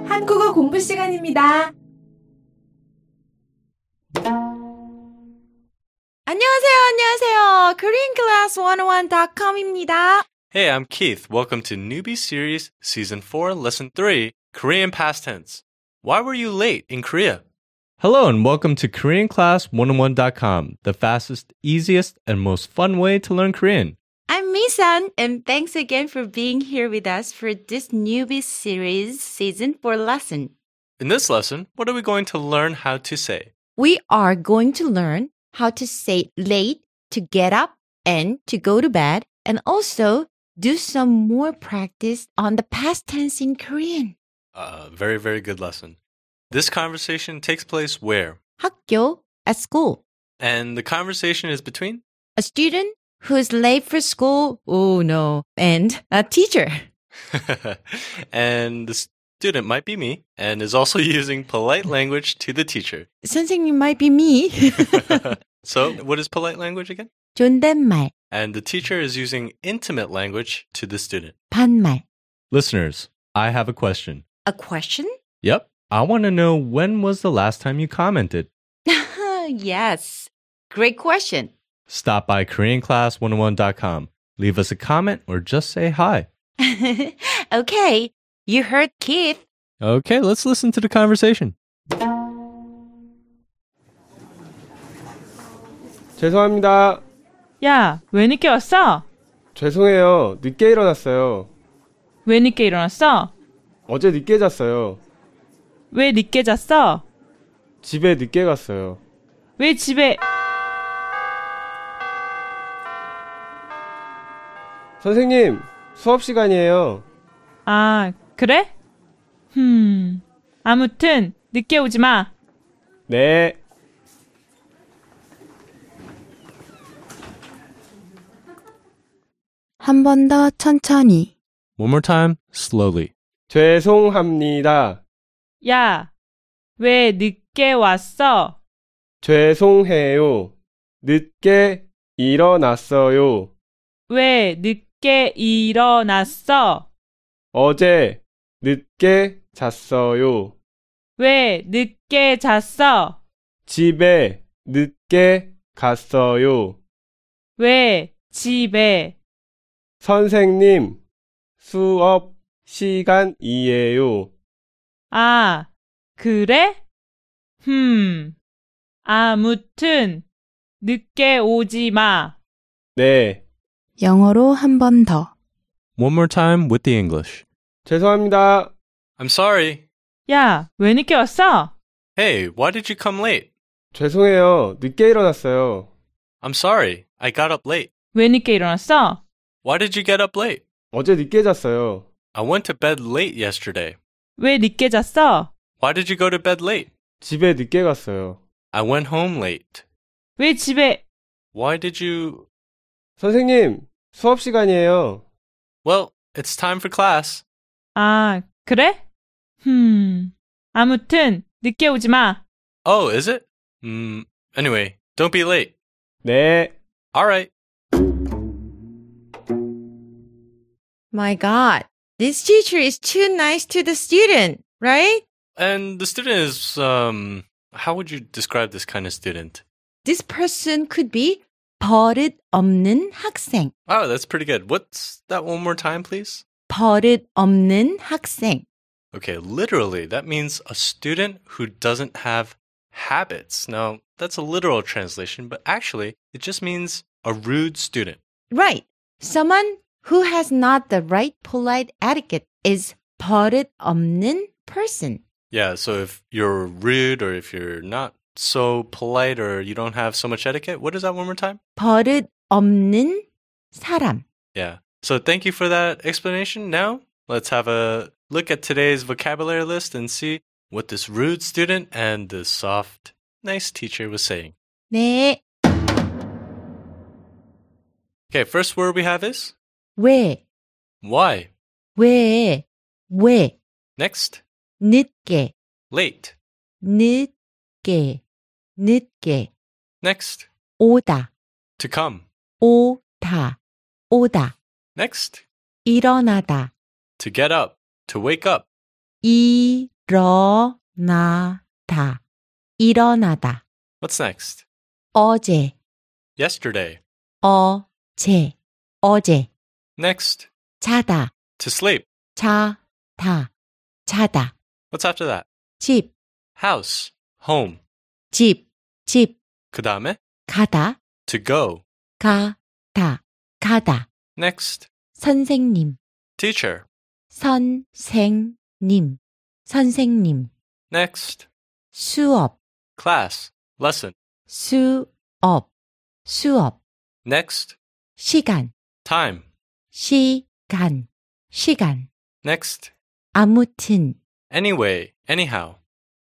한국어 공부 시간입니다. 안녕하세요. koreanclass101.com입니다. Hey, I'm Keith. Welcome to Newbie Series Season 4, Lesson 3, Korean Past Tense. Why were you late in Korea? Hello and welcome to KoreanClass101.com, the fastest, easiest, and most fun way to learn Korean. I'm Misan, and thanks again for being here with us for this newbie series season 4 lesson. In this lesson, what are we going to learn how to say? We are going to learn how to say late, to get up, and to go to bed, and also do some more practice on the past tense in Korean. Very, very good lesson. This conversation takes place where? 학교, at school. And the conversation is between? A student who's late for school, oh no, and a teacher. And the student might be me and is also using polite language to the teacher. 선생님 might be me. So, what is polite language again? 존댓말, And the teacher is using intimate language to the student. 반말. Listeners, I have a question. A question? Yep, I want to know when was the last time you commented? Yes. Great question. Stop by KoreanClass101.com. Leave us a comment or just say hi. Okay, you heard Keith. Okay, let's listen to the conversation. 죄송합니다. 야, 왜 늦게 왔어? 죄송해요. 늦게 일어났어요. 왜 늦게 일어났어? 어제 늦게 잤어요. 왜 늦게 잤어? 집에 늦게 갔어요. 왜 집에... 선생님, 수업 시간이에요. 아, 그래? 아무튼 늦게 오지 마. 네. 한 번 더 천천히. One more time, slowly. 죄송합니다. 야, 왜 늦게 왔어? 죄송해요. 늦게 일어났어요. 왜 늦게 일어났어? 어제 늦게 잤어요. 왜 늦게 잤어? 집에 늦게 갔어요. 왜 집에... 선생님, 수업 시간이에요. 아, 그래? 아무튼 늦게 오지 마. 네. 영어로 한 번 더. One more time with the English. 죄송합니다. I'm sorry. 야, 왜 늦게 왔어? Hey, why did you come late? 죄송해요. 늦게 일어났어요. I'm sorry. I got up late. 왜 늦게 일어났어? Why did you get up late? 어제 늦게 잤어요. I went to bed late yesterday. 왜 늦게 잤어? Why did you go to bed late? 집에 늦게 갔어요. I went home late. 왜 집에... Why did you... 선생님, 수업 시간이에요. Well, it's time for class. 아, 그래? 아무튼 늦게 오지 마. Oh, is it? Anyway, don't be late. 네. All right. My God, this teacher is too nice to the student, right? And the student is, how would you describe this kind of student? This person could be 버릇 없는 학생. Oh, that's pretty good. What's that one more time, please? 버릇 없는 학생. Okay, literally, that means a student who doesn't have habits. Now, that's a literal translation, but actually, it just means a rude student. Right. Someone who has not the right polite etiquette is 버릇 없는 person. Yeah, so if you're rude or if you're not so polite or you don't have so much etiquette, what is that one more time? 버릇 없는 사람. Yeah. So thank you for that explanation. Now, let's have a look at today's vocabulary list and see what this rude student and this soft, nice teacher was saying. 네. Okay, first word we have is 왜? why. 왜? Next, 늦게. late. 늦게. Next, 오다. to come. 오다. Next, 일어나다. to get up, to wake up. 일어나다. 일어나다. What's next? 어제, Yesterday. 어제, 어제. Next. 자다, To sleep. 자다, 자다. What's after that? 집, House. Home. 집, 집. 그 다음에 가다, to go. 가다, 가다. Next. 선생님, Teacher. 선생님, 선생님. Next. 수업, Class. Lesson. 수업, 수업. Next. 시간, Time. 시간, 시간. Next. 아무튼, Anyway. Anyhow.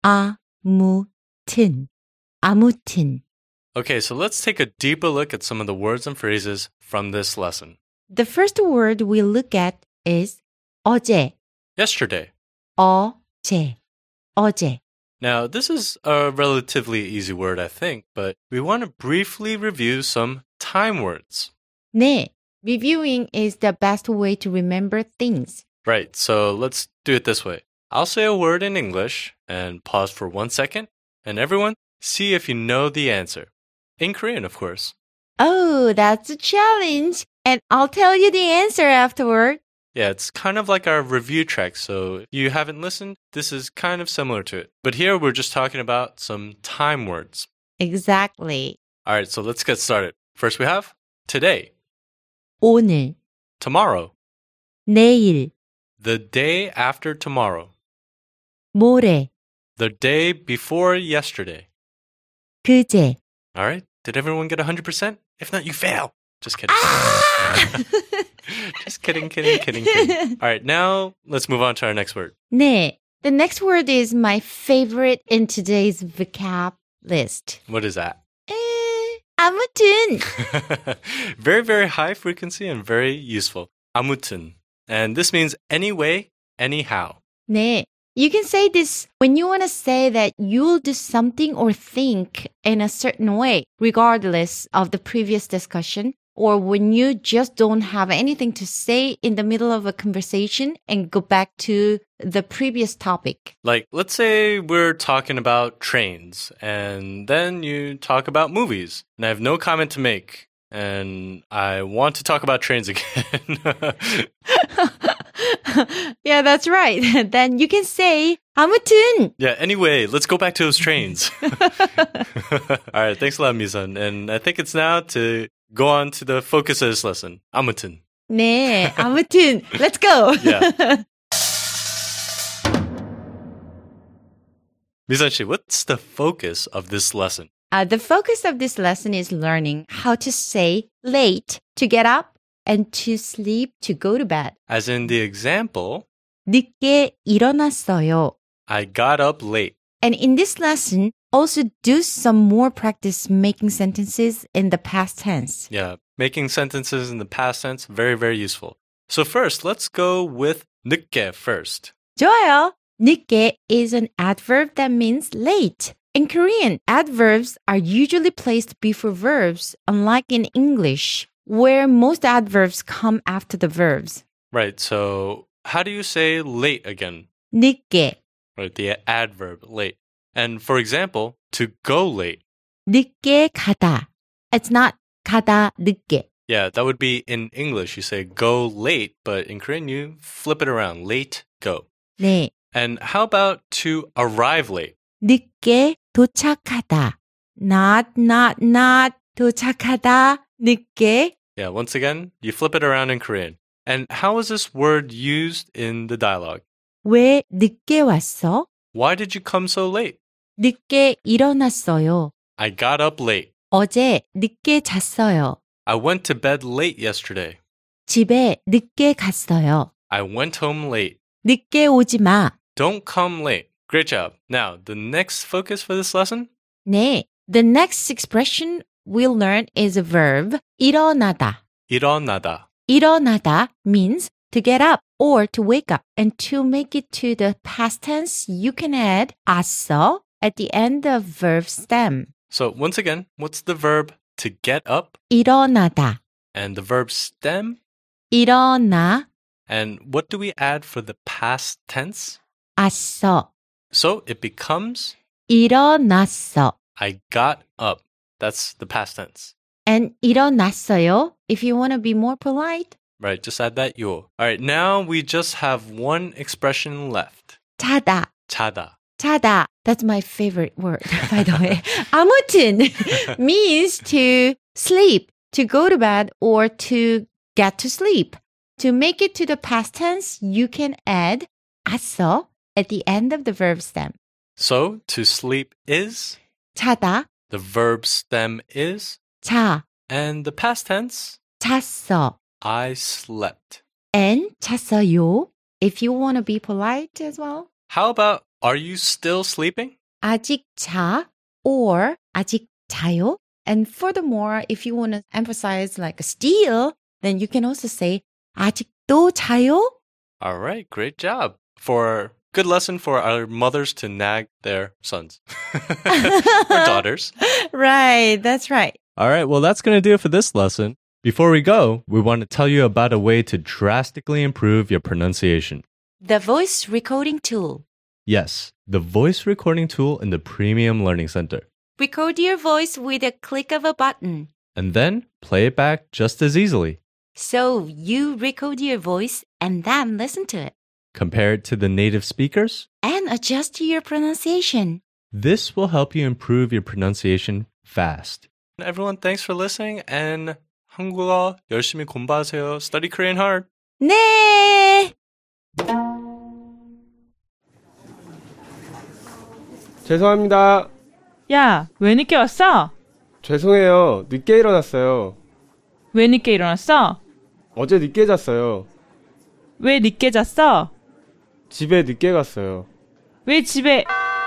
아무튼, 아무튼. Okay, so let's take a deeper look at some of the words and phrases from this lesson. The first word we look at is 어제, Yesterday. 어제, 어제. Now, this is a relatively easy word, I think, but we want to briefly review some time words. 네, reviewing is the best way to remember things. Right, so let's do it this way. I'll say a word in English and pause for 1 second, and everyone see if you know the answer. In Korean, of course. Oh, that's a challenge. And I'll tell you the answer afterward. Yeah, it's kind of like our review track, so if you haven't listened, this is kind of similar to it. But here we're just talking about some time words. Exactly. All right, so let's get started. First we have today, 오늘, tomorrow, 내일, the day after tomorrow, 모레, the day before yesterday. 그제. All right, did everyone get 100%? If not, you fail. Just kidding. Just kidding. All right, now let's move on to our next word. 네. The next word is my favorite in today's vocab list. What is that? 아무튼. Very, very high frequency and very useful. 아무튼. And this means anyway, anyhow. 네. You can say this when you want to say that you'll do something or think in a certain way, regardless of the previous discussion, or when you just don't have anything to say in the middle of a conversation and go back to the previous topic. Like, let's say we're talking about trains, and then you talk about movies, and I have no comment to make, and I want to talk about trains again. Yeah, that's right. Then you can say 아무튼. Yeah, anyway, let's go back to those trains. All right, thanks a lot, Misan. And I think it's now to go on to the focus of this lesson. 아무튼. 네, 아무튼. Let's go. Yeah. Misan Shi, what's the focus of this lesson? The focus of this lesson is learning how to say late to get up and to sleep to go to bed. As in the example, 늦게 일어났어요. I got up late. And in this lesson, also do some more practice making sentences in the past tense. Yeah, making sentences in the past tense, very, very useful. So first, let's go with 늦게 first. 좋아요. 늦게 is an adverb that means late. In Korean, adverbs are usually placed before verbs, unlike in English, where most adverbs come after the verbs. Right, so how do you say late again? 늦게, Right, the adverb late. And for example, to go late. 늦게 가다. It's not 가다 늦게. Yeah, that would be in English. You say go late, but in Korean, you flip it around. Late, go. 네. And how about to arrive late? 늦게 도착하다. Not 도착하다. 늦게. Yeah, once again, you flip it around in Korean. And how is this word used in the dialogue? 왜 늦게 왔어? Why did you come so late? 늦게 일어났어요. I got up late. 어제 늦게 잤어요. I went to bed late yesterday. 집에 늦게 갔어요. I went home late. 늦게 오지 마. Don't come late. Great job. Now, the next focus for this lesson? 네. The next expression we'll learn is a verb, 일어나다. 일어나다. 일어나다 means to get up or to wake up. And to make it to the past tense, you can add 왔어 at the end of verb stem. So once again, what's the verb to get up? 일어나다. And the verb stem? 일어나 And what do we add for the past tense? 왔어. So it becomes 일어났어. I got up. That's the past tense. And 일어났어요. If you want to be more polite. Right, just add that 요. All right, now we just have one expression left. 자다. 자다. 자다. That's my favorite word, by the way. 아무튼 means to sleep, to go to bed, or to get to sleep. To make it to the past tense, you can add as어 at the end of the verb stem. So to sleep is, 자다, the verb stem is, 자, and the past tense, 잤어. I slept. And 잤어요, if you want to be polite as well. How about, are you still sleeping? 아직 자 or 아직 자요. And furthermore, if you want to emphasize like still, then you can also say 아직도 자요? All right, great job. For good lesson for our mothers to nag their sons or daughters. Right, that's right. All right, well, that's going to do it for this lesson. Before we go, we want to tell you about a way to drastically improve your pronunciation. The voice recording tool. Yes, the voice recording tool in the Premium Learning Center. Record your voice with a click of a button. And then play it back just as easily. So you record your voice and then listen to it. Compare it to the native speakers. And adjust your pronunciation. This will help you improve your pronunciation fast. Everyone, thanks for listening. And 한국어 열심히 공부하세요. Study Korean hard. 네! 죄송합니다. 야, 왜 늦게 왔어? 죄송해요. 늦게 일어났어요. 왜 늦게 일어났어? 어제 늦게 잤어요. 왜 늦게 잤어? 집에 늦게 갔어요. 왜 집에...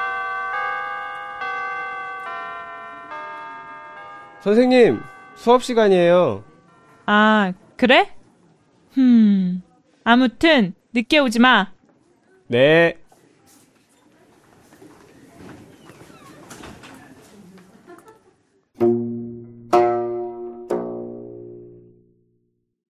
선생님, 수업 시간이에요. 아, 그래? 아무튼 늦게 오지 마. 네.